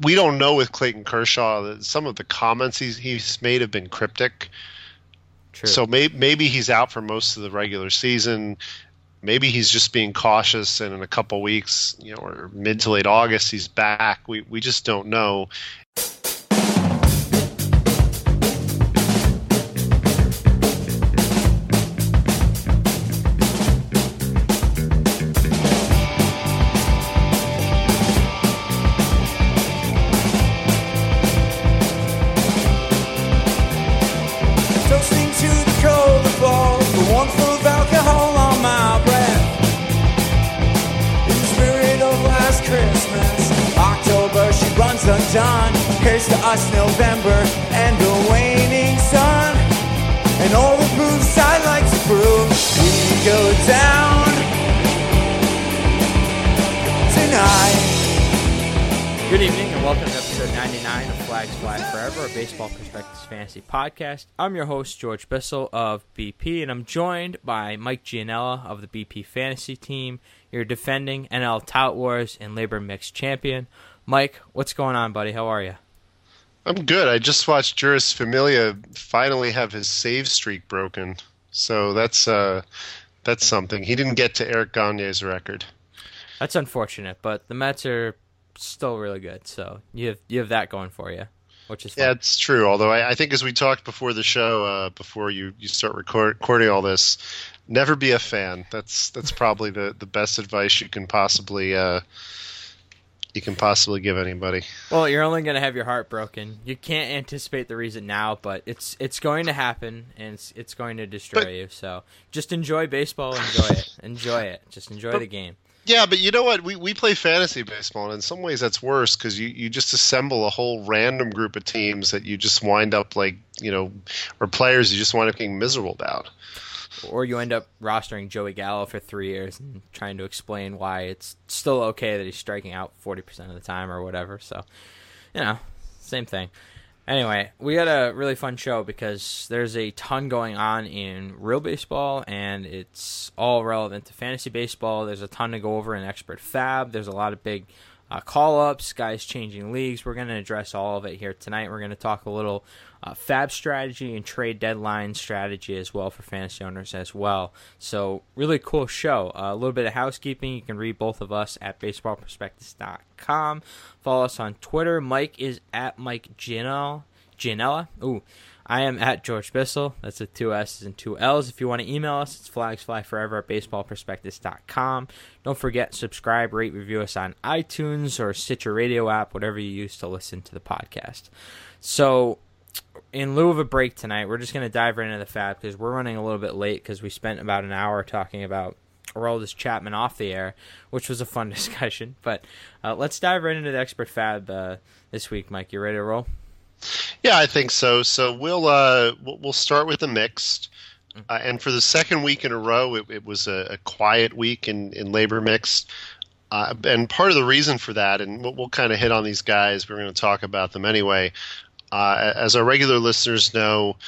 we don't know with Clayton Kershaw that some of the comments he's made have been cryptic. True. So maybe he's out for most of the regular season. Maybe he's just being cautious, and in a couple weeks, or mid to late August, he's back. We just don't know. Undone. Here's to us, November and the waning sun, and all the proofs I like to prove. We go down tonight. Good evening and welcome to episode 99 of Flags Fly Forever, a Baseball Perspectives Fantasy Podcast. I'm your host, George Bissell of BP, and I'm joined by Mike Gianella of the BP Fantasy Team, your defending NL Tout Wars and Labor Mixed Champion. Mike, what's going on, buddy? How are you? I'm good. I just watched Juris Familia finally have his save streak broken. So that's something. He didn't get to Eric Gagne's record. That's unfortunate, but the Mets are still really good. So you have that going for you, which is fun. Yeah, it's true. Although I think as we talked before the show, before you start recording all this, never be a fan. That's probably the best advice you can possibly give anybody. Well, you're only going to have your heart broken. You can't anticipate the reason now, but it's going to happen, and it's going to destroy you. So just enjoy baseball. Enjoy it. Just enjoy the game. Yeah, but you know what? We play fantasy baseball, and in some ways that's worse because you just assemble a whole random group of teams that you just wind up or players you just wind up getting miserable about. Or you end up rostering Joey Gallo for 3 years and trying to explain why it's still okay that he's striking out 40% of the time or whatever. So, same thing. Anyway, we had a really fun show because there's a ton going on in real baseball, and it's all relevant to fantasy baseball. There's a ton to go over in Expert Fab. There's a lot of big call-ups, guys changing leagues. We're going to address all of it here tonight. We're going to talk a little fab strategy and trade deadline strategy as well for fantasy owners as well. So really cool show. A little bit of housekeeping. You can read both of us at baseballprospectus.com. Follow us on Twitter. Mike is at Mike Gianella. Ooh. I am at George Bissell. That's with 2 S's and 2 L's. If you want to email us, it's flagsflyforever at baseballprospectus.com. Don't forget, subscribe, rate, review us on iTunes or Stitcher Radio app, whatever you use to listen to the podcast. So, in lieu of a break tonight, we're just going to dive right into the fab because we're running a little bit late because we spent about an hour talking about Aroldis Chapman off the air, which was a fun discussion. But let's dive right into the Expert Fab this week, Mike. You ready to roll? Yeah, I think so. So we'll start with the mixed, and for the second week in a row, it was a quiet week in labor mixed, and part of the reason for that, and we'll kind of hit on these guys. We're going to talk about them anyway. As our regular listeners know,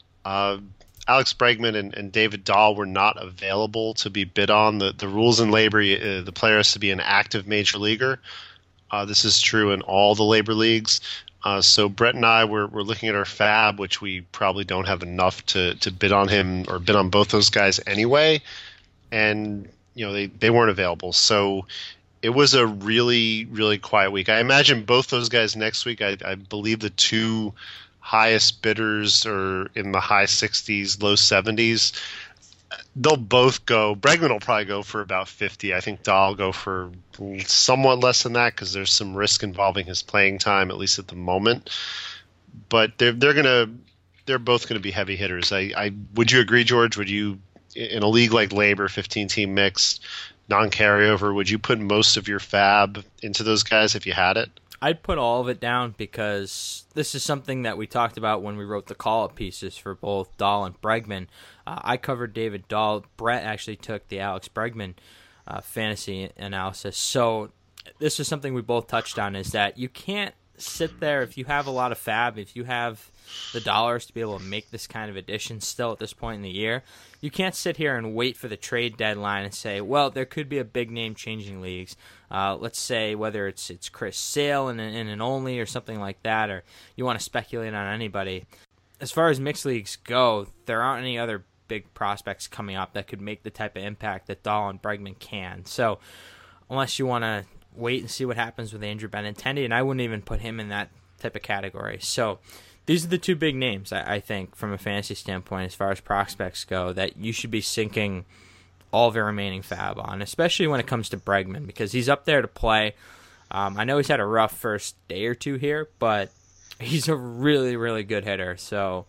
Alex Bregman and David Dahl were not available to be bid on. The rules in labor, the player has to be an active major leaguer. This is true in all the labor leagues. So Brett and I were looking at our fab, which we probably don't have enough to bid on him or bid on both those guys anyway. And, they weren't available. So it was a really, really quiet week. I imagine both those guys next week, I believe the two highest bidders are in the high 60s, low 70s. They'll both go. Bregman will probably go for about 50. I think Dahl will go for somewhat less than that because there's some risk involving his playing time, at least at the moment. But they're both gonna be heavy hitters. Would you agree, George? Would you, in a league like Labor, 15-team mixed, non-carryover, would you put most of your fab into those guys if you had it? I'd put all of it down because this is something that we talked about when we wrote the call-up pieces for both Dahl and Bregman. I covered David Dahl. Brett actually took the Alex Bregman fantasy analysis. So this is something we both touched on, is that you can't sit there if you have a lot of fab, if you have the dollars to be able to make this kind of addition still at this point in the year. You can't sit here and wait for the trade deadline and say, well, there could be a big name changing leagues. Let's say whether it's Chris Sale in an only or something like that, or you want to speculate on anybody. As far as mixed leagues go, there aren't any other big prospects coming up that could make the type of impact that Dahl and Bregman can. So unless you want to wait and see what happens with Andrew Benintendi, and I wouldn't even put him in that type of category. So these are the two big names, I think, from a fantasy standpoint as far as prospects go, that you should be sinking all of your remaining fab on, especially when it comes to Bregman, because he's up there to play. I know he's had a rough first day or two here, but he's a really, really good hitter. So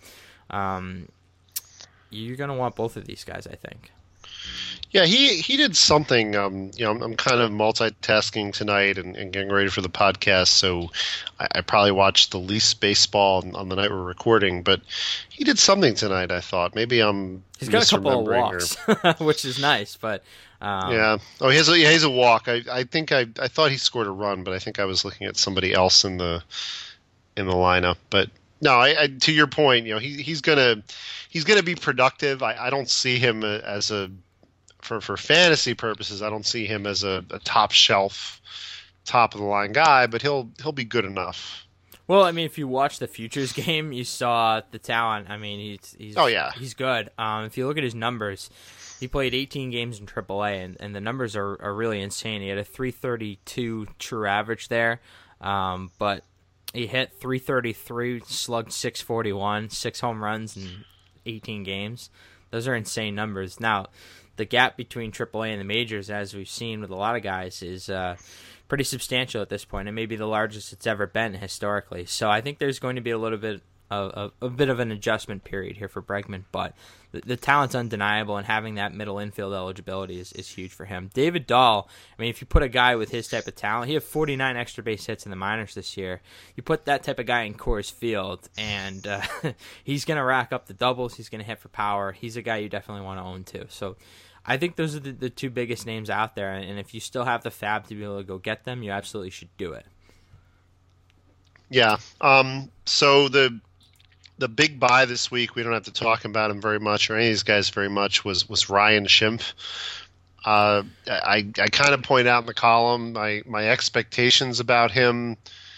you're going to want both of these guys, I think. Yeah, he did something. I'm kind of multitasking tonight and getting ready for the podcast, so I probably watched the least baseball on the night we're recording. But he did something tonight. I thought maybe he's got a couple of walks, which is nice. But yeah, he has a walk. I think I thought he scored a run, but I think I was looking at somebody else in the lineup. But no, I to your point, he's gonna be productive. I don't see him as a For fantasy purposes, I don't see him as a top shelf, top of the line guy, but he'll be good enough. Well, I mean, if you watch the Futures game, you saw the talent. I mean, he's good. If you look at his numbers, he played 18 games in AAA, and the numbers are really insane. He had a 332 true average there, but he hit 333, slugged 641, 6 home runs in 18 games. Those are insane numbers. Now, the gap between AAA and the majors, as we've seen with a lot of guys, is pretty substantial at this point, and maybe the largest it's ever been historically. So I think there's going to be a little bit of an adjustment period here for Bregman, but the talent's undeniable, and having that middle infield eligibility is huge for him. David Dahl, I mean, if you put a guy with his type of talent, he had 49 extra base hits in the minors this year. You put that type of guy in Coors Field, and he's going to rack up the doubles. He's going to hit for power. He's a guy you definitely want to own too. So I think those are the two biggest names out there, and if you still have the fab to be able to go get them, you absolutely should do it. Yeah. So the big buy this week, we don't have to talk about him very much or any of these guys very much, was Ryan Schimpf. I kind of point out in the column my expectations about him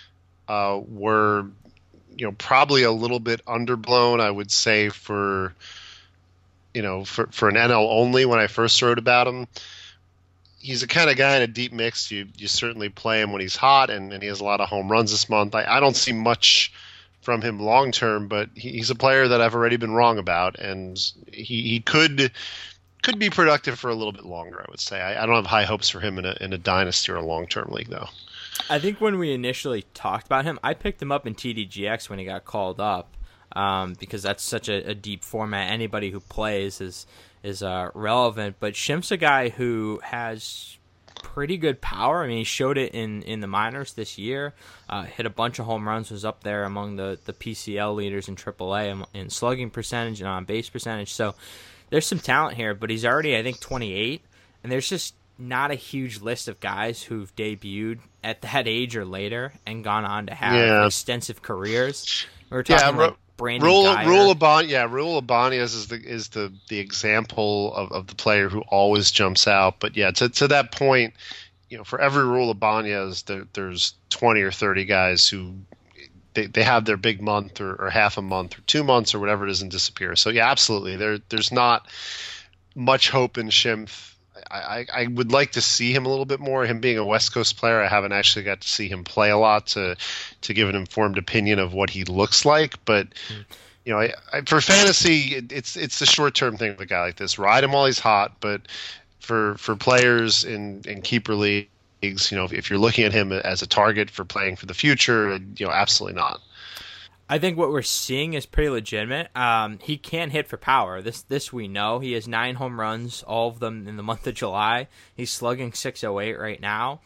were probably a little bit underblown, I would say, for an NL only when I first wrote about him. He's the kind of guy in a deep mix. You certainly play him when he's hot, and he has a lot of home runs this month. I don't see much from him long term, but he's a player that I've already been wrong about, and he could be productive for a little bit longer, I would say. I don't have high hopes for him in a dynasty or a long-term league, though. I think when we initially talked about him, I picked him up in TDGX when he got called up, because that's such a deep format. Anybody who plays is relevant. But Schimpf's a guy who has pretty good power. I mean, he showed it in the minors this year. Hit a bunch of home runs, was up there among the PCL leaders in AAA in slugging percentage and on base percentage. So there's some talent here, but he's already, I think, 28, and there's just not a huge list of guys who've debuted at that age or later and gone on to have extensive careers. We're talking like Brandon Raul Ibanez is the example of the player who always jumps out. But yeah, to that point, for every Raul Ibanez, there's 20 or 30 guys who they have their big month or half a month or 2 months or whatever it is and disappear. So yeah, absolutely, there's not much hope in Schimpf. I would like to see him a little bit more. Him being a West Coast player, I haven't actually got to see him play a lot to give an informed opinion of what he looks like. But for fantasy, it's the short term thing with a guy like this. Ride him while he's hot. But for players in keeper leagues, if you're looking at him as a target for playing for the future, absolutely not. I think what we're seeing is pretty legitimate. He can hit for power. This we know. He has 9 home runs, all of them in the month of July. He's slugging .608 right now.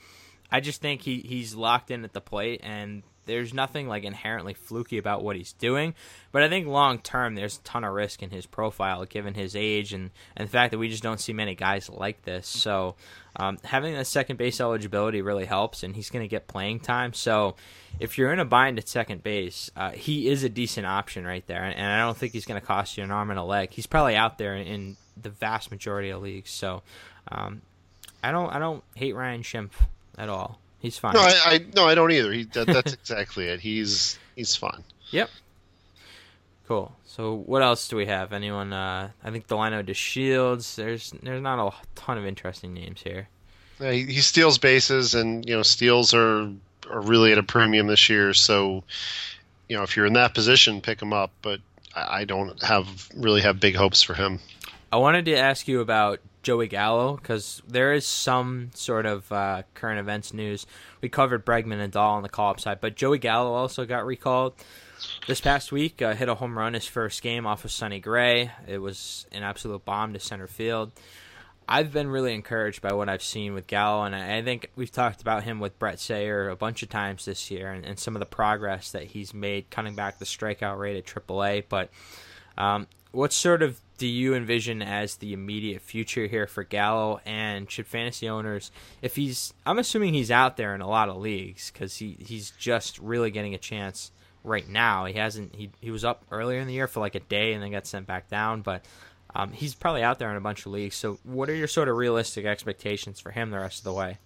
I just think he's locked in at the plate, and there's nothing like inherently fluky about what he's doing. But I think long term, there's a ton of risk in his profile given his age and the fact that we just don't see many guys like this. So having that second base eligibility really helps, and he's going to get playing time. So if you're in a bind at second base, he is a decent option right there, and I don't think he's going to cost you an arm and a leg. He's probably out there in the vast majority of leagues. So I don't hate Ryan Schimpf at all. He's fine. No, I don't either. That's exactly it. He's fun. Yep. Cool. So what else do we have? Anyone? I think Delino DeShields. There's not a ton of interesting names here. Yeah, he steals bases, and steals are really at a premium this year. So if you're in that position, pick him up. But I don't really have big hopes for him. I wanted to ask you about Joey Gallo, because there is some sort of current events news. We covered Bregman and Dahl on the call-up side, but Joey Gallo also got recalled this past week. Hit a home run his first game off of Sonny Gray. It was an absolute bomb to center field. I've been really encouraged by what I've seen with Gallo, and I think we've talked about him with Brett Sayer a bunch of times this year, and some of the progress that he's made cutting back the strikeout rate at AAA. But what sort of do you envision as the immediate future here for Gallo, and should fantasy owners, I'm assuming he's out there in a lot of leagues because he's just really getting a chance right now. He was up earlier in the year for like a day and then got sent back down, but he's probably out there in a bunch of leagues. So what are your sort of realistic expectations for him the rest of the way?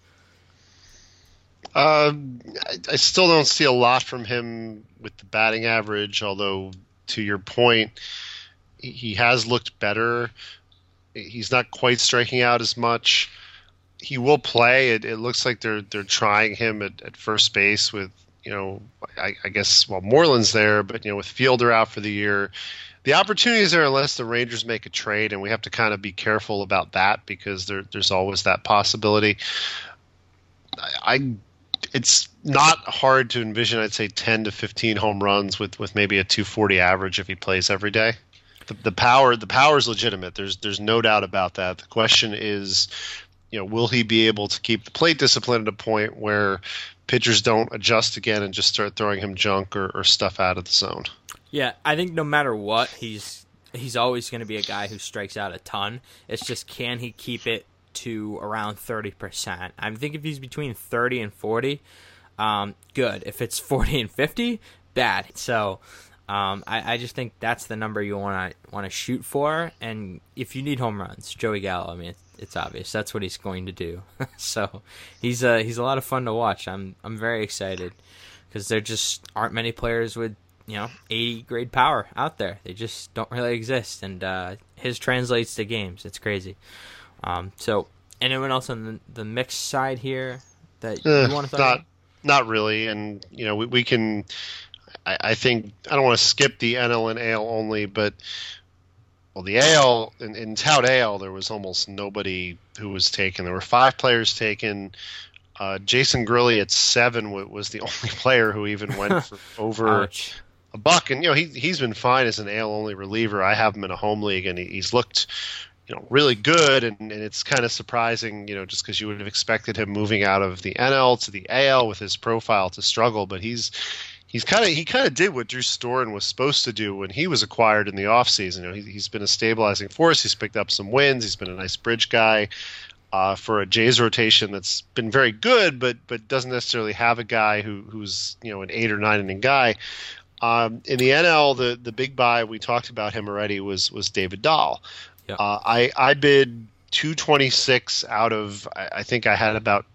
I still don't see a lot from him with the batting average, although to your point, he has looked better. He's not quite striking out as much. He will play. It looks like they're trying him at first base with, I guess, Moreland's there, but, with Fielder out for the year. The opportunity is there unless the Rangers make a trade, and we have to kind of be careful about that because there's always that possibility. It's not hard to envision, I'd say, 10 to 15 home runs with maybe a 240 average if he plays every day. The power is legitimate. There's no doubt about that. The question is, will he be able to keep the plate discipline at a point where pitchers don't adjust again and just start throwing him junk or stuff out of the zone? Yeah, I think no matter what, he's always going to be a guy who strikes out a ton. It's just, can he keep it to around 30%? I think if he's between 30 and 40, good. If it's 40 and 50, bad. So I just think that's the number you want to shoot for. And if you need home runs, Joey Gallo, I mean, it's obvious that's what he's going to do. So he's a lot of fun to watch. I'm very excited because there just aren't many players with 80 grade power out there. They just don't really exist, and his translates to games. It's crazy. So anyone else on the mixed side here that you want to talk about? Not really, and we can. I think I don't want to skip the NL and AL only, but the AL in Tout AL there was almost nobody who was taken. There were 5 players taken. Jason Gurley at 7 was the only player who even went for over a buck, and he's been fine as an AL only reliever. I have him in a home league, and he's looked really good, and it's kind of surprising, just because you would have expected him moving out of the NL to the AL with his profile to struggle, but he kind of did what Drew Storen was supposed to do when he was acquired in the offseason. He's been a stabilizing force. He's picked up some wins. He's been a nice bridge guy for a Jays rotation that's been very good, but doesn't necessarily have a guy who's an 8 or 9 inning guy. In the NL, the big buy, we talked about him already, was David Dahl. Yep. I bid 226 out of, I think I had about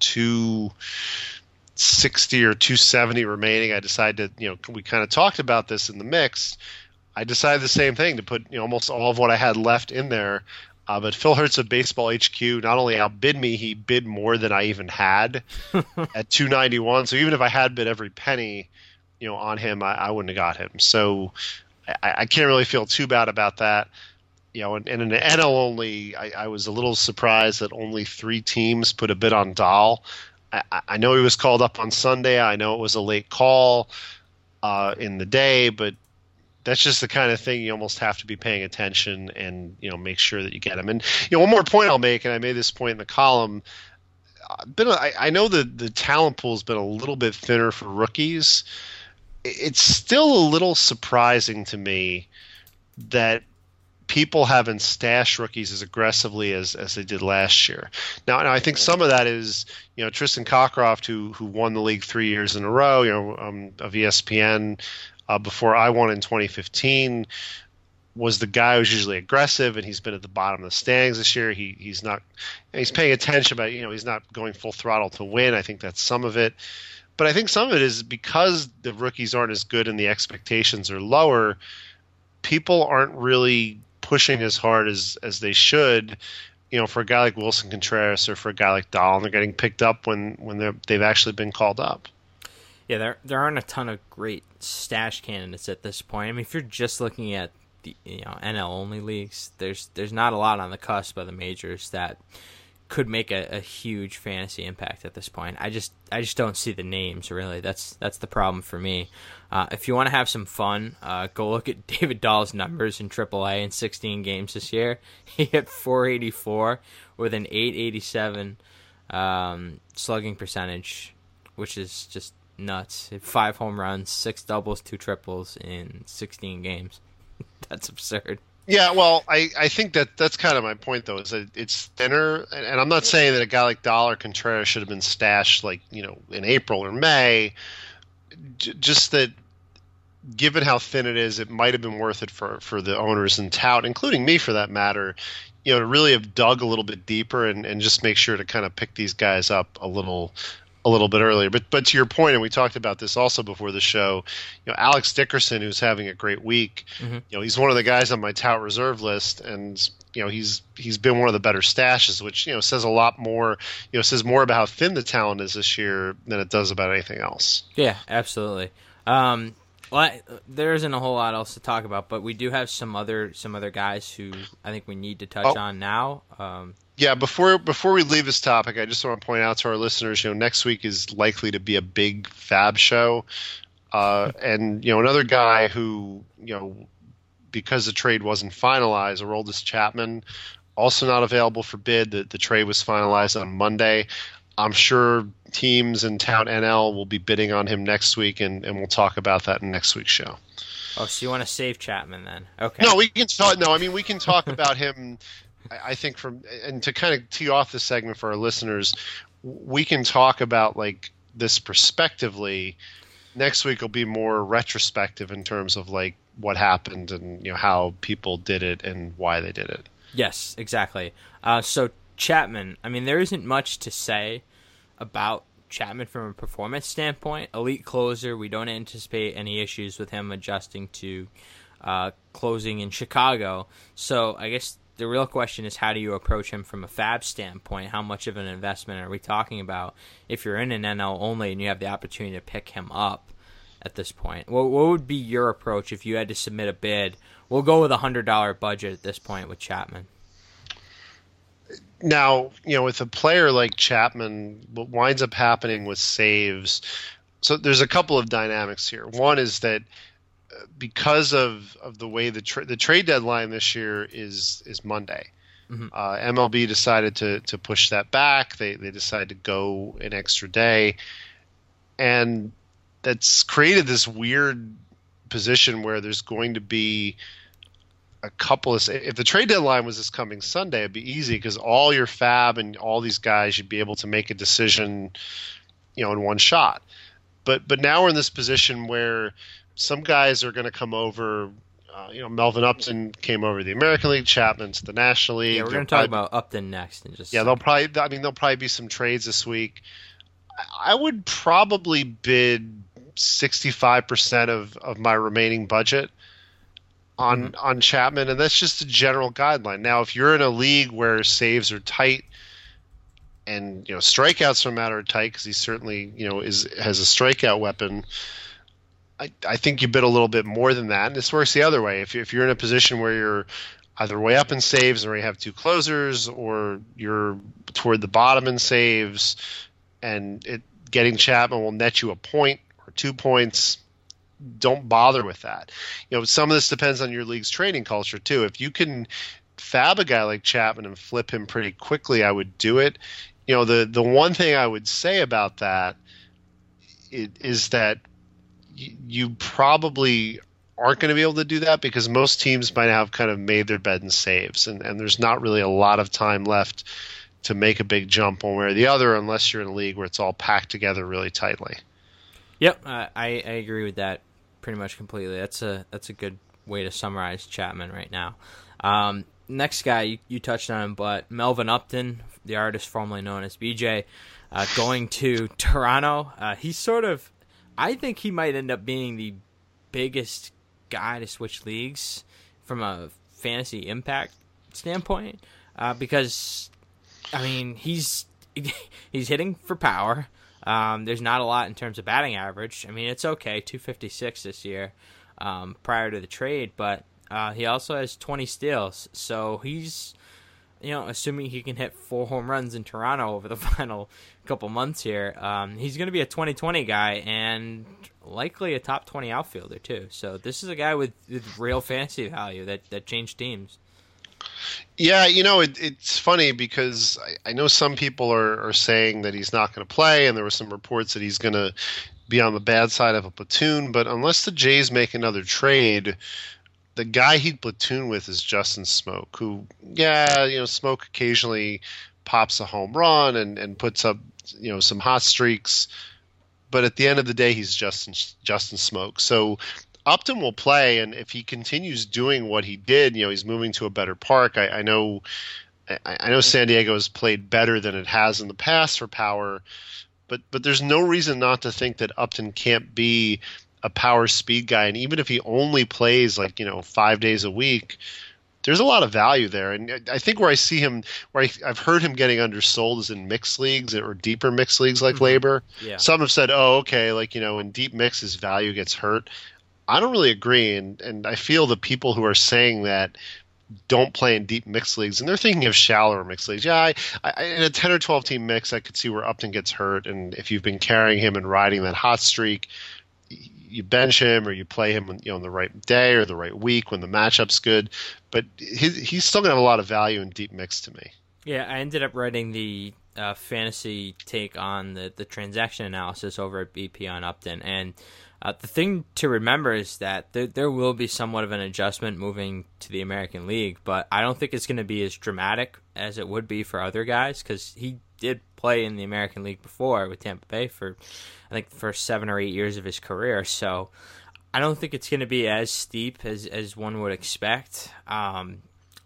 260 or 270 remaining. I decided we kind of talked about this in the mix. I decided the same thing, to put almost all of what I had left in there. But Phil Hertz of Baseball HQ not only outbid me, he bid more than I even had at 291. So even if I had bid every penny, on him, I wouldn't have got him. So I can't really feel too bad about that. And in the NL only, I was a little surprised that only 3 teams put a bid on Dahl. I know he was called up on Sunday. I know it was a late call in the day, but that's just the kind of thing you almost have to be paying attention and make sure that you get him. And one more point I'll make, and I made this point in the column. I know the talent pool's been a little bit thinner for rookies. It's still a little surprising to me that people haven't stashed rookies as aggressively as they did last year. Now I think some of that is, Tristan Cockcroft, who won the league 3 years in a row, of ESPN, before I won in 2015, was the guy who's usually aggressive, and he's been at the bottom of the standings this year. He's paying attention, but he's not going full throttle to win. I think that's some of it. But I think some of it is because the rookies aren't as good and the expectations are lower, people aren't really pushing as hard as they should, for a guy like Wilson Contreras or for a guy like Dahl, and they're getting picked up when they've actually been called up. Yeah, there aren't a ton of great stash candidates at this point. I mean, if you're just looking at the NL only leagues, there's not a lot on the cusp of the majors that could make a huge fantasy impact at this point. I just don't see the names, really. That's the problem for me. If you want to have some fun, go look at David Dahl's numbers in AAA in 16 games this year. He hit 484 with an 887 slugging percentage, which is just nuts. 5 home runs, 6 doubles, 2 triples in 16 games. That's absurd. Yeah, well, I think that's kind of my point, though, is that it's thinner. And I'm not saying that a guy like Dahl or Contreras should have been stashed, in April or May. Just that given how thin it is, it might have been worth it for the owners and tout, including me for that matter, to really have dug a little bit deeper and just make sure to kind of pick these guys up a little bit earlier. But to your point, and we talked about this also before the show, Alex Dickerson, who's having a great week, he's one of the guys on my tout reserve list, and he's been one of the better stashes, which says a lot more, says more about how thin the talent is this year than it does about anything else. Yeah, absolutely. Well, there isn't a whole lot else to talk about, but we do have some other guys who I think we need to touch on now. Yeah, before we leave this topic, I just want to point out to our listeners, next week is likely to be a big Fab show. And, another guy who, because the trade wasn't finalized, Aroldis Chapman, also not available for bid. The trade was finalized on Monday. I'm sure teams in Tout NL will be bidding on him next week, and we'll talk about that in next week's show. Oh, so you want to save Chapman then? Okay. No, we can talk. No, I mean we can talk about him. I think and to kind of tee off the segment for our listeners, we can talk about this prospectively. Next week will be more retrospective in terms of what happened and how people did it and why they did it. Yes, exactly. So Chapman, I mean, there isn't much to say about Chapman from a performance standpoint. Elite closer, we don't anticipate any issues with him adjusting to closing in Chicago. So I guess the real question is, how do you approach him from a Fab standpoint? How much of an investment are we talking about if you're in an NL only and you have the opportunity to pick him up at this point? What would be your approach if you had to submit a bid? We'll go with $100 budget at this point with Chapman. Now, with a player like Chapman, what winds up happening with saves, so there's a couple of dynamics here. One is that because of the way the trade deadline this year is Monday, MLB decided to push that back. They decided to go an extra day, and that's created this weird position where there's going to be a couple of. If the trade deadline was this coming Sunday, it'd be easy because all your Fab and all these guys, you'd be able to make a decision, in one shot. But now we're in this position where some guys are going to come over. Melvin Upton came over to the American League, Chapman to the National League. Yeah, we're going to talk about Upton next. There'll probably be some trades this week. I would probably bid 65% of my remaining budget on Chapman, and that's just a general guideline. Now, if you're in a league where saves are tight and strikeouts no matter tight, because he certainly has a strikeout weapon, I think you bid a little bit more than that. And this works the other way. If you're in a position where you're either way up in saves or you have 2 closers, or you're toward the bottom in saves, and getting Chapman will net you a point or 2 points, don't bother with that. Some of this depends on your league's trading culture too. If you can fab a guy like Chapman and flip him pretty quickly, I would do it. the one thing I would say about that is that you probably aren't going to be able to do that because most teams might have kind of made their bed in saves, and there's not really a lot of time left to make a big jump one way or the other unless you're in a league where it's all packed together really tightly. Yep, I agree with that pretty much completely. That's a good way to summarize Chapman right now. Next guy, you touched on him, but Melvin Upton, the artist formerly known as BJ, going to Toronto. I think he might end up being the biggest guy to switch leagues from a fantasy impact standpoint, because I mean he's hitting for power. There's not a lot in terms of batting average. I mean, it's okay, 256 this year prior to the trade, but he also has 20 steals. So he's, assuming he can hit 4 home runs in Toronto over the final couple months here, he's going to be a 20-20 guy and likely a top 20 outfielder too. So this is a guy with real fantasy value that changed teams. Yeah, it's funny because I know some people are saying that he's not going to play, and there were some reports that he's going to be on the bad side of a platoon. But unless the Jays make another trade, the guy he'd platoon with is Justin Smoke, who, Smoke occasionally pops a home run and puts up, some hot streaks. But at the end of the day, he's Justin Smoke. So Upton will play, and if he continues doing what he did, he's moving to a better park. I know San Diego has played better than it has in the past for power, but there's no reason not to think that Upton can't be a power speed guy. And even if he only plays 5 days a week, there's a lot of value there. And I think where I see him, I've heard him getting undersold is in mixed leagues or deeper mixed leagues like Labor. Yeah. Some have said, oh, okay, in deep mix his value gets hurt. I don't really agree, and I feel the people who are saying that don't play in deep mixed leagues, and they're thinking of shallower mixed leagues. Yeah, in a 10 or 12 team mix, I could see where Upton gets hurt, and if you've been carrying him and riding that hot streak, you bench him or you play him on the right day or the right week when the matchup's good. But he's still going to have a lot of value in deep mix to me. Yeah, I ended up writing the fantasy take on the transaction analysis over at BP on Upton, and the thing to remember is that there will be somewhat of an adjustment moving to the American League, but I don't think it's going to be as dramatic as it would be for other guys, because he did play in the American League before with Tampa Bay for, I think, the first 7 or 8 years of his career. So I don't think it's going to be as steep as one would expect. I've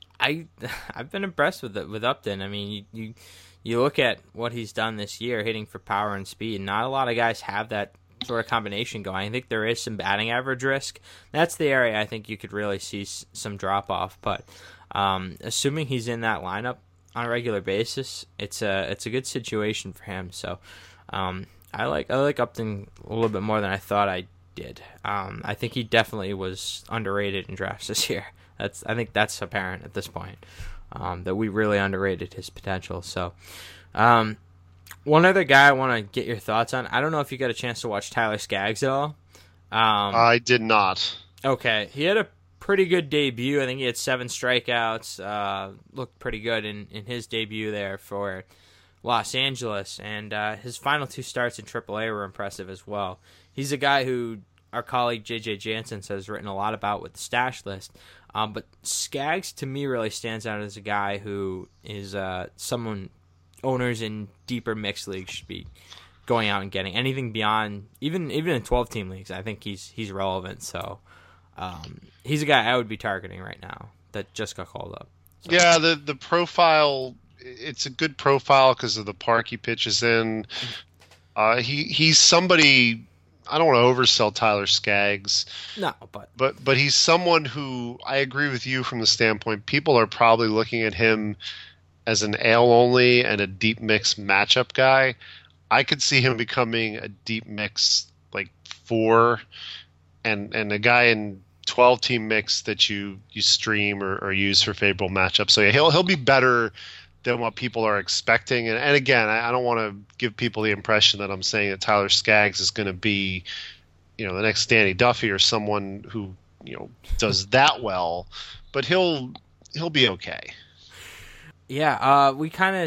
been impressed with Upton. I mean, you look at what he's done this year, hitting for power and speed. Not a lot of guys have that sort of combination going. I think there is some batting average risk. That's the area I think you could really see some drop off. But assuming he's in that lineup on a regular basis, it's a good situation for him. So I like Upton a little bit more than I thought I did. I think he definitely was underrated in drafts this year. I think that's apparent at this point, that we really underrated his potential. So one other guy I want to get your thoughts on. I don't know if you got a chance to watch Tyler Skaggs at all. I did not. Okay. He had a pretty good debut. I think he had 7 strikeouts. Looked pretty good in his debut there for Los Angeles. And his final 2 starts in AAA were impressive as well. He's a guy who our colleague J.J. Jansen has written a lot about with the stash list. But Skaggs, to me, really stands out as a guy who is someone owners in deeper mixed leagues should be going out and getting. Anything beyond, even in 12-team leagues, I think he's relevant. So he's a guy I would be targeting right now that just got called up. So. Yeah, the profile, it's a good profile because of the park he pitches in. He's somebody, I don't want to oversell Tyler Skaggs. No, but he's someone who, I agree with you from the standpoint, people are probably looking at him as an AL only and a deep mix matchup guy. I could see him becoming a deep mix 4 and a guy in 12-team mix that you stream or use for favorable matchups. So yeah, he'll be better than what people are expecting. And again, I don't want to give people the impression that I'm saying that Tyler Skaggs is going to be, the next Danny Duffy or someone who, does that well, but he'll be okay. Yeah, we kind of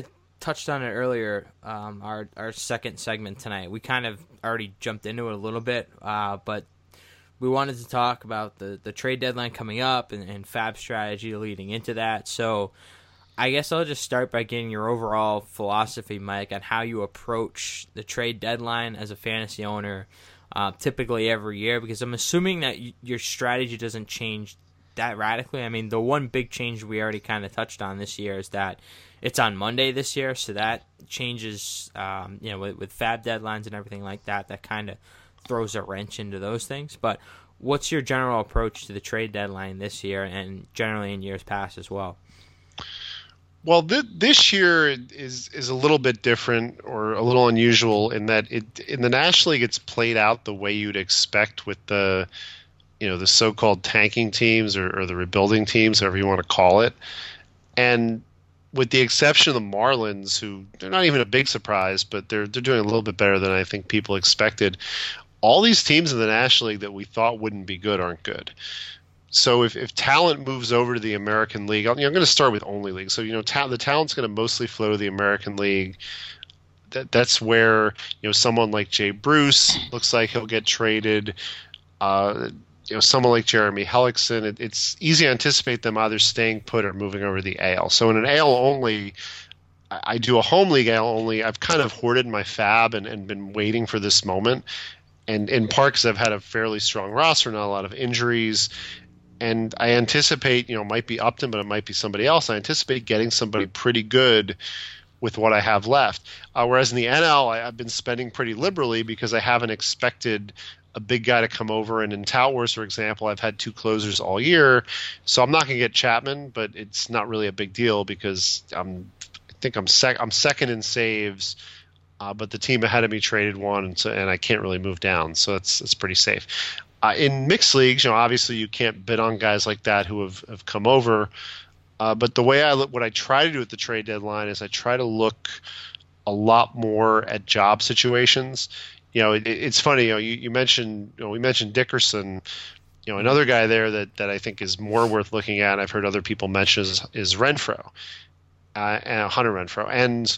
touched on it earlier. Our second segment tonight, we kind of already jumped into it a little bit, but we wanted to talk about the trade deadline coming up and Fab strategy leading into that. So I guess I'll just start by getting your overall philosophy, Mike, on how you approach the trade deadline as a fantasy owner, typically every year, because I'm assuming that your strategy doesn't change that radically. I mean, the one big change we already kind of touched on this year is that it's on Monday this year, so that changes, with Fab deadlines and everything like that, that kind of throws a wrench into those things. But what's your general approach to the trade deadline this year and generally in years past as well? Well, this year is a little bit different or a little unusual in that in the National League it's played out the way you'd expect with the so-called tanking teams or the rebuilding teams, however you want to call it. And with the exception of the Marlins, who they're not even a big surprise, but they're doing a little bit better than I think people expected. All these teams in the National League that we thought wouldn't be good aren't good. So if talent moves over to the American League, I'm going to start with only league. So the talent's going to mostly flow to the American League. That's where someone like Jay Bruce looks like he'll get traded. Someone like Jeremy Hellickson, it's easy to anticipate them either staying put or moving over to the AL. So in an AL only, I do a home league AL only. I've kind of hoarded my Fab and been waiting for this moment. And in part because I've had a fairly strong roster, not a lot of injuries. And I anticipate, it might be Upton, but it might be somebody else. I anticipate getting somebody pretty good with what I have left. Whereas in the NL, I've been spending pretty liberally because I haven't expected a big guy to come over. And in Tout Wars, for example, I've had 2 closers all year. So I'm not going to get Chapman, but it's not really a big deal because I think I'm second in saves. But the team ahead of me traded one, and I can't really move down. So it's pretty safe. In mixed leagues, obviously you can't bid on guys like that who have come over. But the way what I try to do at the trade deadline is I try to look a lot more at job situations. It's funny. You mentioned we mentioned Dickerson. Another guy there that I think is more worth looking at. I've heard other people mention is Renfroe, and Hunter Renfroe, and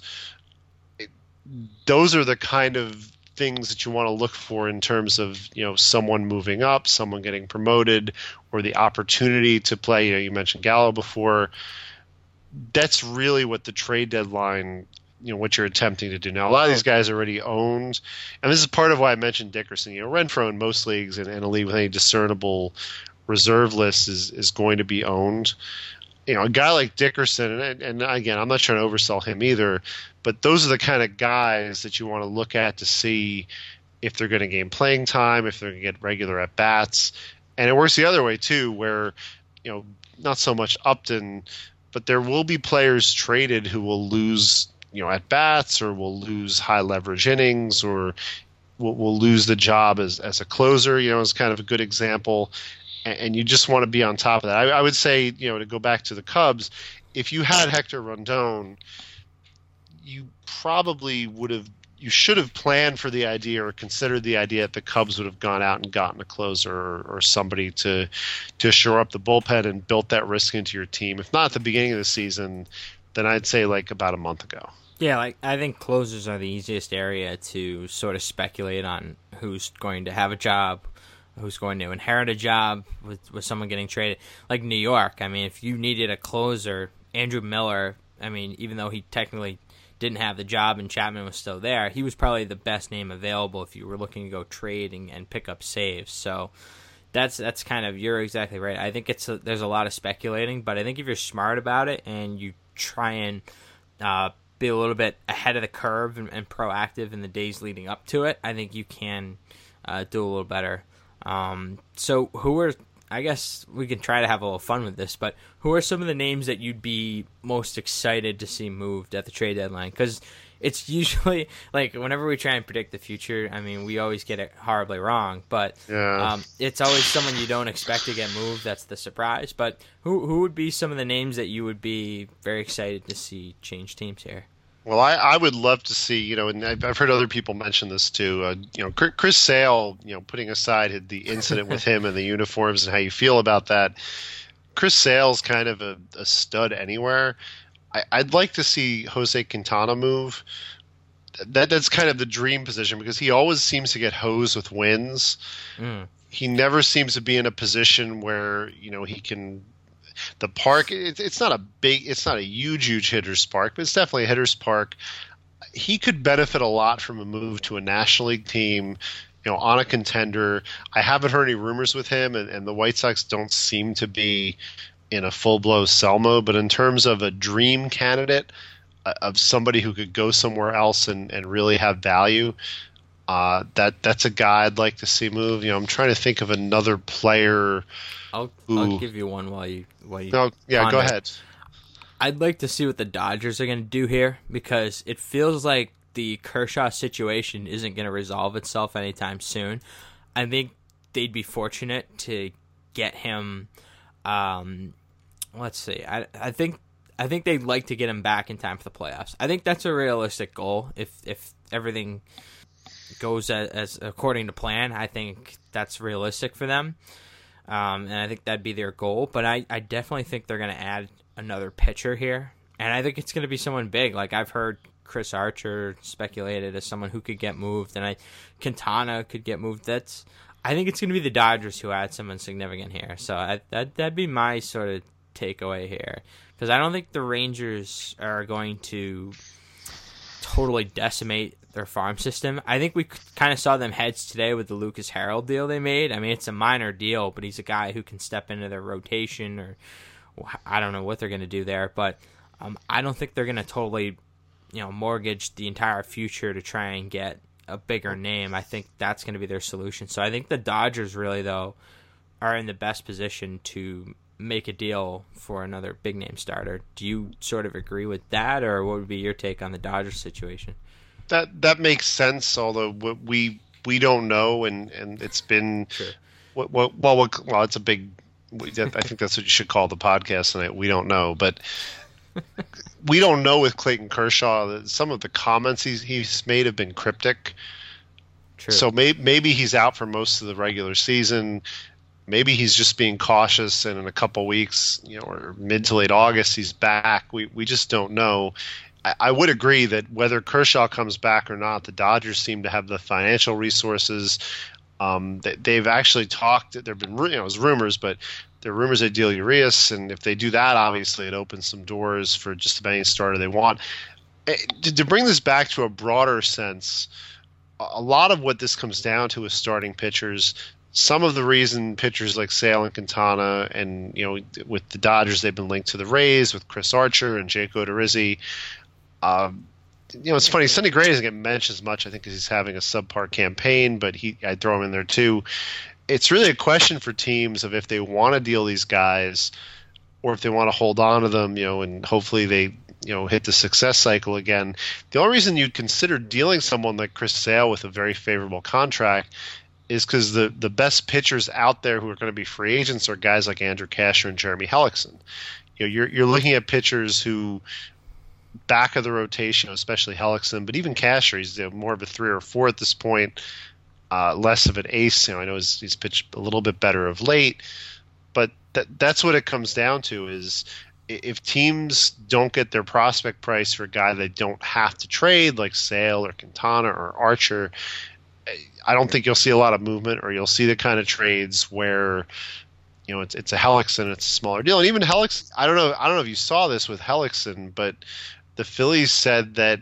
those are the kind of things that you want to look for in terms of someone moving up, someone getting promoted, or the opportunity to play. You mentioned Gallo before. That's really what the trade deadline, what you're attempting to do. Now, a lot of these guys are already owned, and this is part of why I mentioned Dickerson. Renfroe in most leagues and a league with any discernible reserve list is going to be owned. A guy like Dickerson, and again, I'm not trying to oversell him either, but those are the kind of guys that you want to look at to see if they're going to gain playing time, if they're going to get regular at bats. And it works the other way too, where not so much Upton, but there will be players traded who will lose at bats or will lose high leverage innings or will lose the job as a closer. Is kind of a good example. And you just want to be on top of that. I would say, to go back to the Cubs, if you had Hector Rondon, you should have planned for the idea or considered the idea that the Cubs would have gone out and gotten a closer or somebody to shore up the bullpen and built that risk into your team. If not at the beginning of the season, then I'd say like about a month ago. Yeah, I think closers are the easiest area to sort of speculate on who's going to have a job, who's going to inherit a job with someone getting traded. Like New York, I mean, if you needed a closer, Andrew Miller, I mean, even though he technically didn't have the job and Chapman was still there, he was probably the best name available if you were looking to go trade and pick up saves. So that's kind of, you're exactly right. I think there's a lot of speculating, but I think if you're smart about it and you try and be a little bit ahead of the curve and proactive in the days leading up to it, I think you can do a little better. So I guess we can try to have a little fun with this, but who are some of the names that you'd be most excited to see moved at the trade deadline? Because it's usually, like, whenever we try and predict the future, I mean, we always get it horribly wrong, but it's always someone you don't expect to get moved that's the surprise. But who would be some of the names that you would be very excited to see change teams here? Well, I would love to see, and I've heard other people mention this too. Chris Sale, putting aside the incident with him and the uniforms and how you feel about that, Chris Sale's kind of a stud anywhere. I'd like to see Jose Quintana move. That's kind of the dream position because he always seems to get hosed with wins. He never seems to be in a position where he can. The park, it's not a huge hitter's park, but it's definitely a hitter's park. He could benefit a lot from a move to a National League team, on a contender. I haven't heard any rumors with him, and the White Sox don't seem to be in a full-blown sell mode. But in terms of a dream candidate, of somebody who could go somewhere else and really have value, that's a guy I'd like to see move. I'm trying to think of another player. I'll give you one while you. No, yeah, ponder. Go ahead. I'd like to see what the Dodgers are going to do here because it feels like the Kershaw situation isn't going to resolve itself anytime soon. I think they'd be fortunate to get him. Let's see. I think they'd like to get him back in time for the playoffs. I think that's a realistic goal. If everything goes as according to plan, I think that's realistic for them. And I think that'd be their goal. But I definitely think they're going to add another pitcher here. And I think it's going to be someone big. Like I've heard Chris Archer speculated as someone who could get moved. And Quintana could get moved. I think it's going to be the Dodgers who add someone significant here. So that'd be my sort of takeaway here. Because I don't think the Rangers are going to totally decimate their farm system. I think we kind of saw them heads today with the Lucas Harrell deal they made. I mean, it's a minor deal, but he's a guy who can step into their rotation, or I don't know what they're going to do there. But I don't think they're going to totally, mortgage the entire future to try and get a bigger name. I think that's going to be their solution. So I think the Dodgers really, though, are in the best position to make a deal for another big name starter. Do you sort of agree with that, or what would be your take on the Dodgers situation? That makes sense, although we don't know, and it's been True. Well, it's a big. I think that's what you should call the podcast tonight. We don't know, but we don't know with Clayton Kershaw. Some of the comments he's made have been cryptic. True. So maybe he's out for most of the regular season. Maybe he's just being cautious, and in a couple weeks, or mid to late August, he's back. We just don't know. I would agree that whether Kershaw comes back or not, the Dodgers seem to have the financial resources. They've actually talked. There've been it was rumors, but there are rumors they deal Urias, and if they do that, obviously it opens some doors for just about any starter they want. To bring this back to a broader sense, a lot of what this comes down to is starting pitchers. Some of the reason pitchers like Sale and Quintana, and with the Dodgers, they've been linked to the Rays with Chris Archer and Jake Odorizzi. It's funny. Sonny Gray doesn't get mentioned as much, I think, because he's having a subpar campaign, but I'd throw him in there too. It's really a question for teams of if they want to deal these guys or if they want to hold on to them, and hopefully they hit the success cycle again. The only reason you'd consider dealing someone like Chris Sale with a very favorable contract is because the best pitchers out there who are going to be free agents are guys like Andrew Kasher and Jeremy Hellickson. You're looking at pitchers who back of the rotation, especially Hellickson, but even Kasher, he's more of a 3 or 4 at this point, less of an ace. I know he's pitched a little bit better of late, but that's what it comes down to is if teams don't get their prospect price for a guy they don't have to trade, like Sale or Quintana or Archer, I don't think you'll see a lot of movement, or you'll see the kind of trades where it's a Hellickson, it's a smaller deal. And even Hellickson, I don't know if you saw this with Hellickson, but the Phillies said that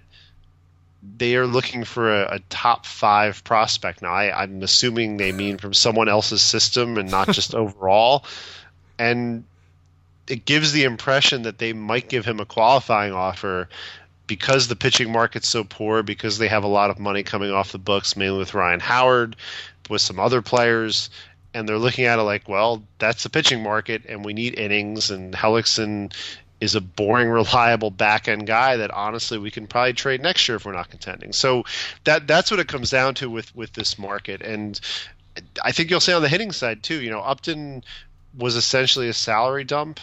they are looking for a top 5 prospect. Now, I'm assuming they mean from someone else's system and not just overall. And it gives the impression that they might give him a qualifying offer because the pitching market's so poor, because they have a lot of money coming off the books, mainly with Ryan Howard, with some other players, and they're looking at it like, well, that's the pitching market, and we need innings, and Hellickson is a boring, reliable back-end guy that, honestly, we can probably trade next year if we're not contending. So that's what it comes down to with this market. And I think you'll see on the hitting side, too, Upton was essentially a salary dump.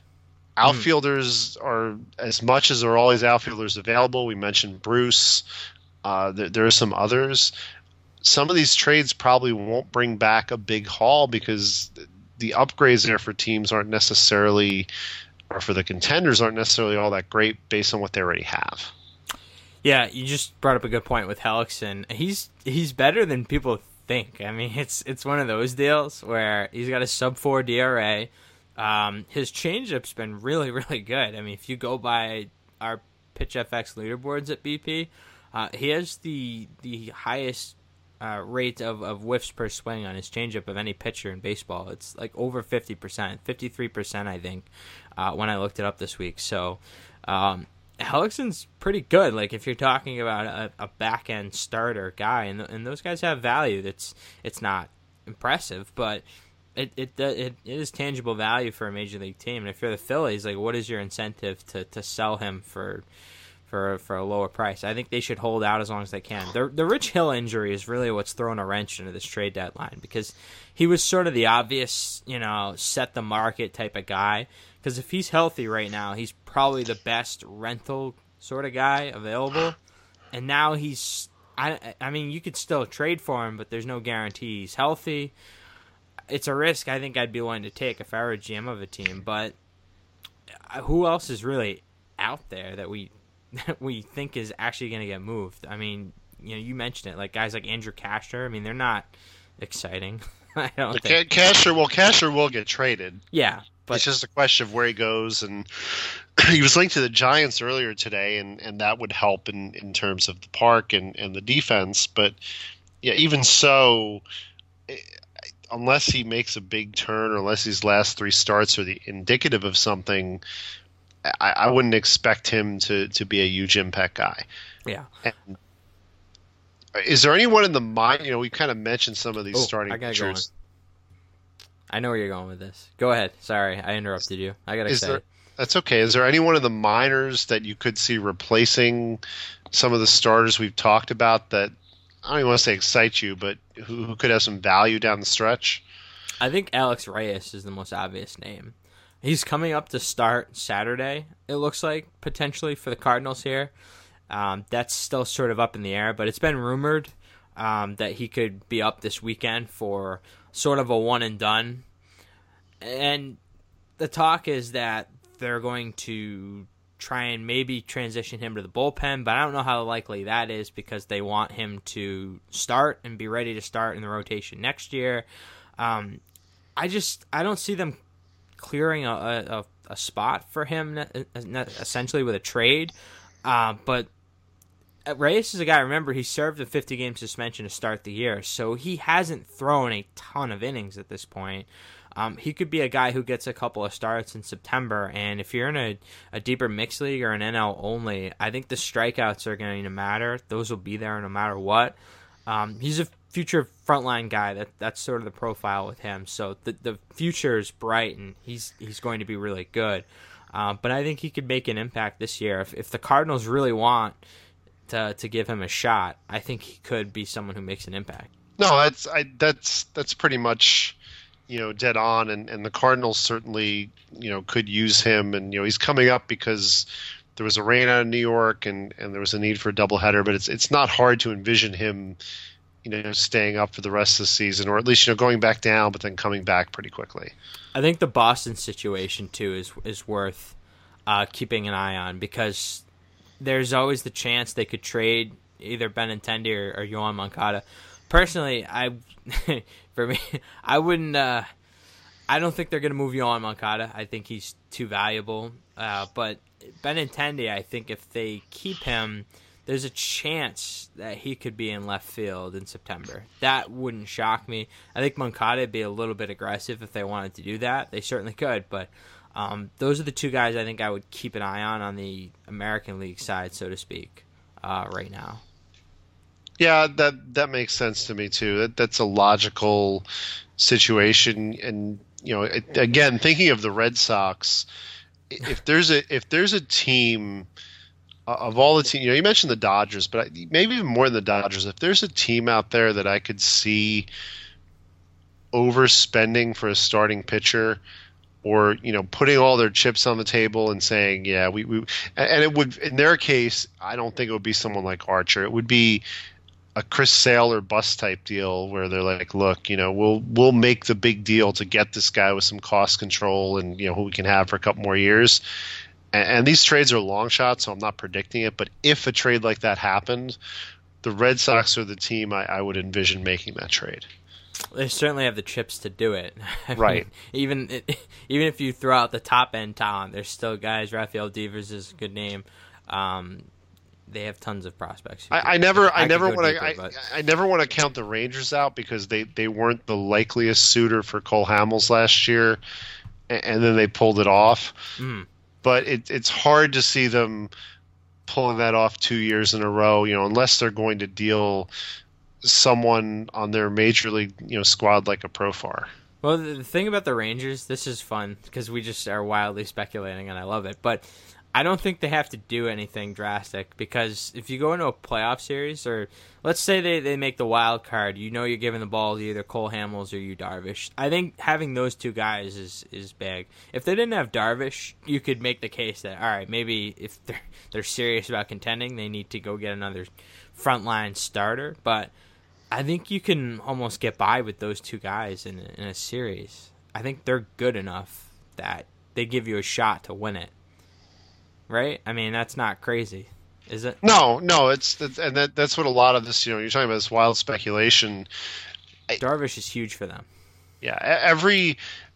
Outfielders are, as much as there are always outfielders available, we mentioned Bruce. There are some others. Some of these trades probably won't bring back a big haul because the upgrades there for teams aren't necessarily or for the contenders aren't necessarily all that great based on what they already have. Yeah, you just brought up a good point with Hellickson. He's better than people think. I mean, it's one of those deals where he's got a sub-4 DRA. His changeup's been really, really good. I mean, if you go by our PitchFX leaderboards at BP, he has the highest rate of whiffs per swing on his changeup of any pitcher in baseball. It's like over 50%, 53%, I think, when I looked it up this week. So Hellickson's pretty good. Like, if you're talking about a back-end starter guy, and those guys have value. It's not impressive, but it is tangible value for a major league team. And if you're the Phillies, like, what is your incentive to sell him for a lower price? I think they should hold out as long as they can. The Rich Hill injury is really what's thrown a wrench into this trade deadline, because he was sort of the obvious, set the market type of guy. Because if he's healthy right now, he's probably the best rental sort of guy available. And now I mean, you could still trade for him, but there's no guarantee he's healthy. It's a risk I think I'd be willing to take if I were a GM of a team. But who else is really out there that we think is actually going to get moved? I mean, you mentioned it, like guys like Andrew Cashner. I mean, they're not exciting. I don't think. Cashner will get traded. Yeah. But it's just a question of where he goes, and he was linked to the Giants earlier today, and that would help in terms of the park and the defense. But yeah, even so, unless he makes a big turn, or unless these last 3 starts are indicative of something, I wouldn't expect him to be a huge impact guy. Yeah. And is there anyone in the mind? We kind of mentioned some of these starting pitchers. I know where you're going with this. Go ahead. Sorry, I interrupted you. I got excited. That's okay. Is there anyone in the minors that you could see replacing some of the starters we've talked about that, I don't even want to say excite you, but who could have some value down the stretch? I think Alex Reyes is the most obvious name. He's coming up to start Saturday, it looks like, potentially for the Cardinals here. That's still sort of up in the air, but it's been rumored that he could be up this weekend for sort of a one and done. And the talk is that they're going to try and maybe transition him to the bullpen, but I don't know how likely that is, because they want him to start and be ready to start in the rotation next year. I don't see them clearing a spot for him essentially with a trade. But Reyes is a guy, remember, he served a 50-game suspension to start the year, so he hasn't thrown a ton of innings at this point. He could be a guy who gets a couple of starts in September, and if you're in a deeper mixed league or an NL only, I think the strikeouts are going to matter. Those will be there no matter what. He's a future frontline guy. That's sort of the profile with him. So the future is bright, and he's going to be really good. But I think he could make an impact this year. If the Cardinals really want to give him a shot, I think he could be someone who makes an impact. No, that's pretty much dead on, and the Cardinals certainly could use him, and he's coming up because there was a rain out in New York, and there was a need for a doubleheader, but it's not hard to envision him staying up for the rest of the season, or at least going back down but then coming back pretty quickly. I think the Boston situation too is worth keeping an eye on, because there's always the chance they could trade either Benintendi or Yoan Moncada. Personally, I wouldn't. I don't think they're going to move Yoan Moncada. I think he's too valuable. But Benintendi, I think if they keep him, there's a chance that he could be in left field in September. That wouldn't shock me. I think Moncada would be a little bit aggressive if they wanted to do that. They certainly could, but those are the two guys I think I would keep an eye on the American League side, so to speak, right now. Yeah, that makes sense to me too. That's a logical situation, and again, thinking of the Red Sox, if there's a team of all the teams, you mentioned the Dodgers, but maybe even more than the Dodgers, if there's a team out there that I could see overspending for a starting pitcher, or putting all their chips on the table and saying, yeah, we and it would, in their case, I don't think it would be someone like Archer. It would be a Chris Sale or bust type deal where they're like, look, we'll make the big deal to get this guy with some cost control and who we can have for a couple more years. And these trades are long shots, so I'm not predicting it. But if a trade like that happened, the Red Sox are the team I would envision making that trade. They certainly have the chips to do it. Right. Even if you throw out the top end talent, there's still guys. Rafael Devers is a good name. They have tons of prospects. I never want to count the Rangers out because they weren't the likeliest suitor for Cole Hamels last year, and then they pulled it off. Mm. But it's hard to see them pulling that off 2 years in a row, unless they're going to deal someone on their major league squad like a Profar. Well, the thing about the Rangers, this is fun because we just are wildly speculating, and I love it. But I don't think they have to do anything drastic because if you go into a playoff series, or let's say they make the wild card, you're giving the ball to either Cole Hamels or Yu Darvish. I think having those two guys is big. If they didn't have Darvish, you could make the case that, all right, maybe if they're serious about contending, they need to go get another frontline starter. But I think you can almost get by with those two guys in a series. I think they're good enough that they give you a shot to win it. Right? I mean, that's not crazy, is it? No, that's what a lot of this, you're talking about this wild speculation. Darvish is huge for them. Yeah, every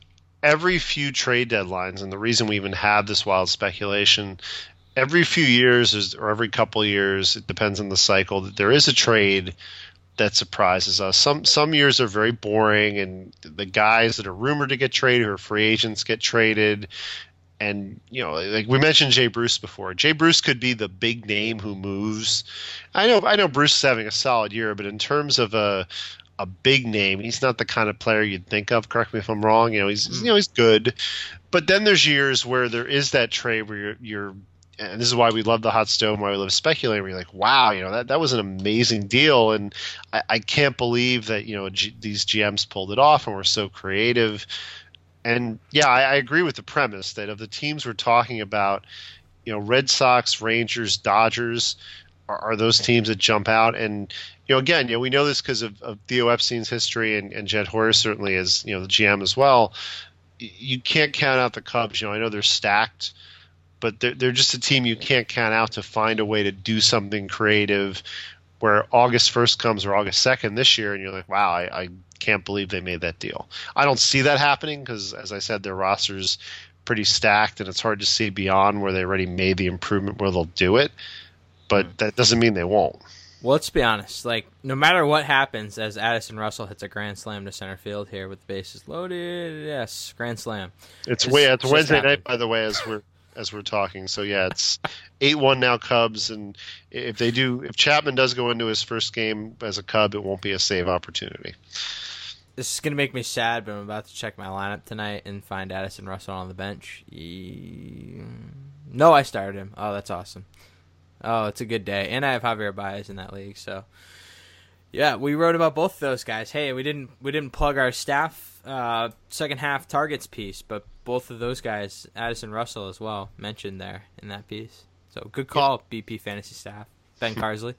few trade deadlines, and the reason we even have this wild speculation, every few years or every couple of years, it depends on the cycle, that there is a trade that surprises us. Some years are very boring, and the guys that are rumored to get traded or free agents get traded. And, like we mentioned Jay Bruce before. Jay Bruce could be the big name who moves. I know Bruce is having a solid year, but in terms of a big name, he's not the kind of player you'd think of. Correct me if I'm wrong. He's good. But then there's years where there is that trade where you're and this is why we love the hot stove, why we love speculating. We're like, wow, that was an amazing deal. And I can't believe that, these GMs pulled it off and were so creative. And yeah, I agree with the premise that of the teams we're talking about, Red Sox, Rangers, Dodgers are those teams that jump out. And again, we know this because of Theo Epstein's history and Jed Hoyer certainly as the GM as well. You can't count out the Cubs. I know they're stacked, but they're just a team you can't count out to find a way to do something creative. Where August 1st comes or August 2nd this year, and you're like, wow, I can't believe they made that deal. I don't see that happening because, as I said, their roster's pretty stacked, and it's hard to see beyond where they already made the improvement where they'll do it. But that doesn't mean they won't. Well, let's be honest. No matter what happens, as Addison Russell hits a grand slam to center field here with the bases loaded, yes, grand slam. It's Wednesday night, by the way, as we're talking. So yeah, it's 8-1 now Cubs, and if Chapman does go into his first game as a Cub, it won't be a save opportunity. This is going to make me sad, but I'm about to check my lineup tonight and find Addison Russell on the bench. No, I started him. Oh, that's awesome. Oh, it's a good day. And I have Javier Baez in that league, so yeah, we wrote about both of those guys. Hey, we didn't plug our staff second half targets piece, but both of those guys, Addison Russell as well, mentioned there in that piece. So good call, yeah. BP fantasy staff. Ben Carsley.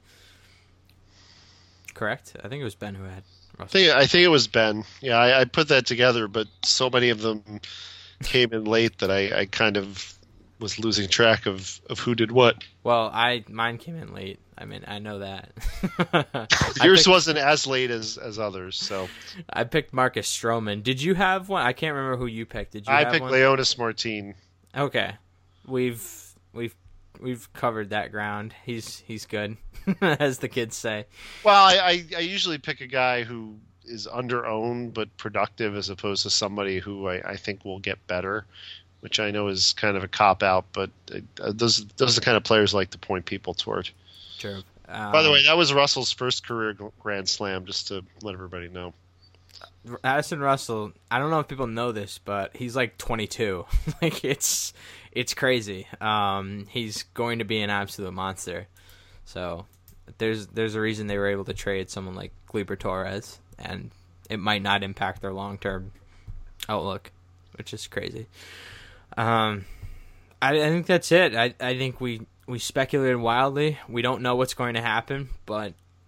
Correct? I think it was Ben who had Russell. I think it was Ben. Yeah, I put that together, but so many of them came in late that I kind of was losing track of who did what. Well, mine came in late. I mean, I know that. Yours wasn't as late as others, so. I picked Marcus Stroman. Did you have one? I can't remember who you picked. Did you have one? I picked Leonys Martin. Okay. We've covered that ground. He's good, as the kids say. Well, I usually pick a guy who is under-owned but productive as opposed to somebody who I think will get better, which I know is kind of a cop-out, but those are the kind of players I like to point people toward. True. By the way, that was Russell's first career Grand Slam, just to let everybody know. Addison Russell, I don't know if people know this, but he's like 22. It's crazy. He's going to be an absolute monster. So there's a reason they were able to trade someone like Gleyber Torres, and it might not impact their long-term outlook, which is crazy. I think that's it. I think we speculated wildly. We don't know what's going to happen, but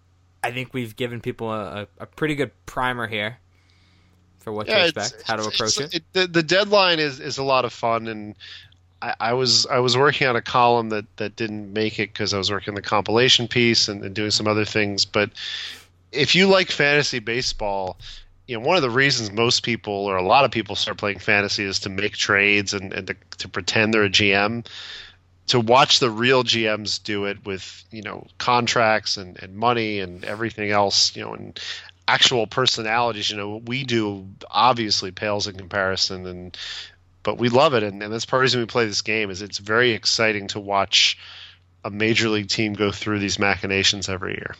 I think we've given people a pretty good primer here for what to expect, how to approach it. The deadline is a lot of fun, and I was working on a column that didn't make it because I was working on the compilation piece and doing some other things. But if you like fantasy baseball, one of the reasons most people or a lot of people start playing fantasy is to make trades and to pretend they're a GM. To watch the real GMs do it with contracts and money and everything else, and actual personalities, what we do obviously pales in comparison, but we love it, and that's part of the reason we play this game. Is it's very exciting to watch a major league team go through these machinations every year.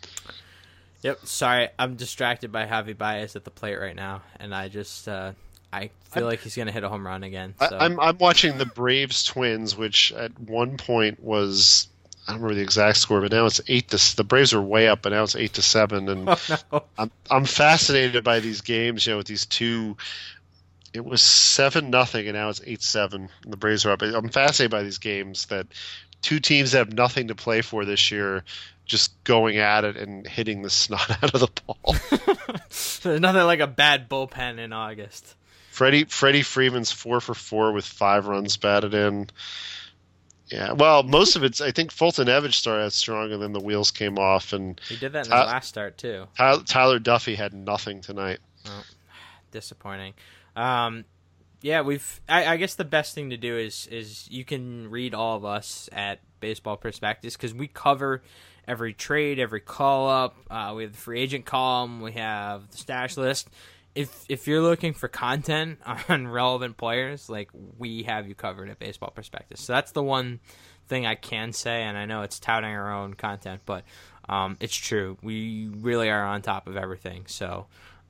Yep. Sorry, I'm distracted by Javi Baez at the plate right now, and I just I feel like he's going to hit a home run again. So. I'm watching the Braves Twins, which at one point was, I don't remember the exact score, but now it's 8-. The Braves are way up, but now it's 8-7, and I'm fascinated by these games. With these two, it was 7-0, and now it's 8-7, and the Braves are up. I'm fascinated by these games that two teams that have nothing to play for this year, just going at it and hitting the snot out of the ball. There's nothing like a bad bullpen in August. Freddie Freeman's 4 for 4 with 5 runs batted in. Yeah, well, most of it's, I think Fulton Evans started out strong, and then the wheels came off. And he did that in the last start too. Tyler Duffy had nothing tonight. Oh, disappointing. Yeah, I guess the best thing to do is you can read all of us at Baseball Prospectus, because we cover every trade, every call up. We have the free agent column. We have the stash list. If you're looking for content on relevant players, we have you covered at Baseball Prospectus. So that's the one thing I can say, and I know it's touting our own content, but it's true. We really are on top of everything. So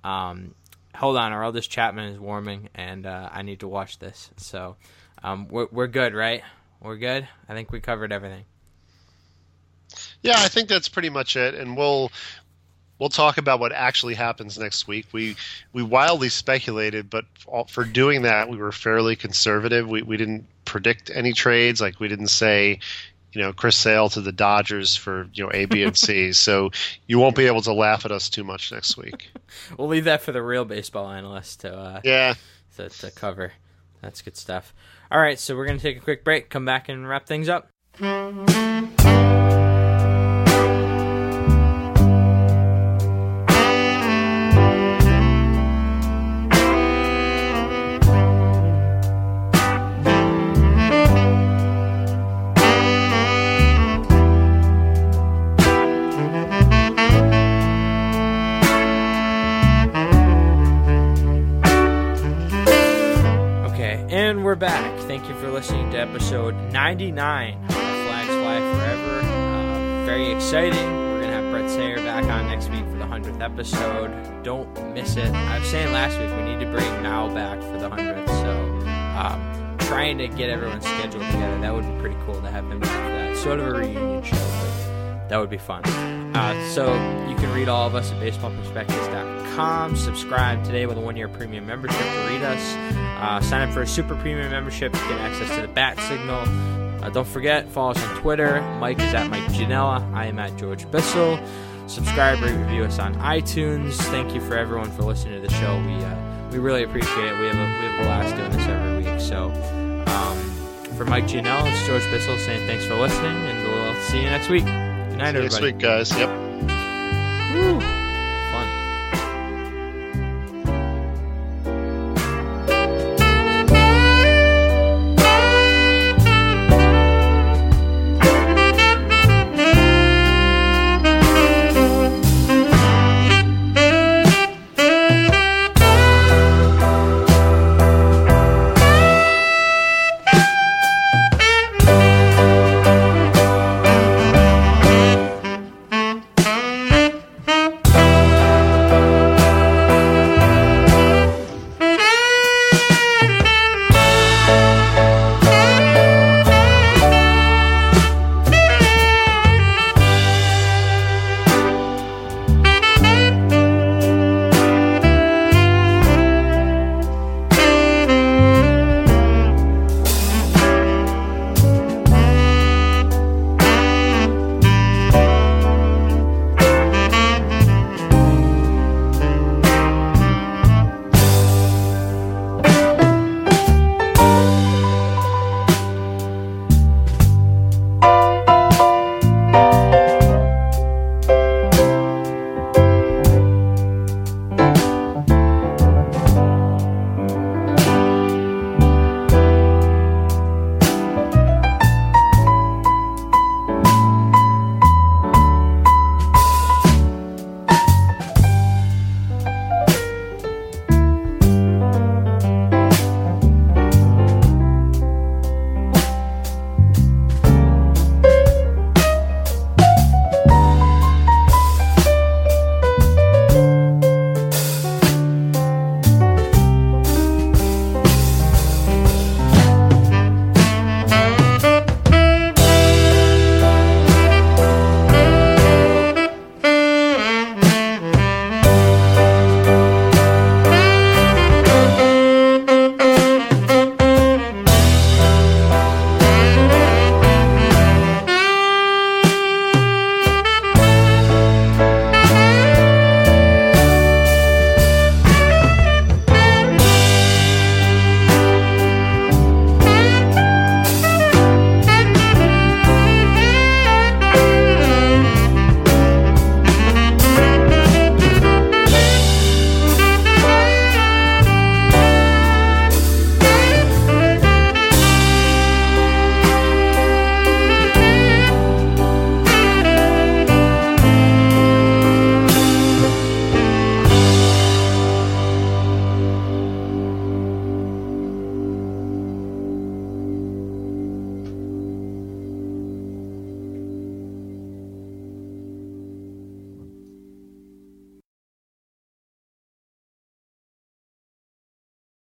hold on, Aroldis Chapman is warming, and I need to watch this. So we're good, right? We're good? I think we covered everything. Yeah, I think that's pretty much it, and we'll talk about what actually happens next week. We wildly speculated, but for doing that, we were fairly conservative. We didn't predict any trades. We didn't say, Chris Sale to the Dodgers for, A, B, and C. So you won't be able to laugh at us too much next week. We'll leave that for the real baseball analysts to cover. That's good stuff. All right, so we're going to take a quick break, come back and wrap things up. We're back. Thank you for listening to episode 99 of Flags Fly Forever. Very exciting. We're going to have Brett Sayer back on next week for the 100th episode. Don't miss it. I was saying last week we need to bring Mal back for the 100th, so trying to get everyone's schedule together. That would be pretty cool to have him back for that. Sort of a reunion show, but that would be fun. So you can read all of us at baseballprospectus.com. Subscribe today with a 1-year premium membership to read us. Sign up for a super premium membership to get access to the bat signal. Don't forget, follow us on Twitter. Mike is at Mike Gianella. I am at George Bissell. Subscribe, rate, review us on iTunes. Thank you for everyone for listening to the show. We really appreciate it. We have a blast doing this every week. So for Mike Gianella, it's George Bissell saying thanks for listening, and we'll see you next week. Good night, everybody. Next week, guys. Yep. Woo.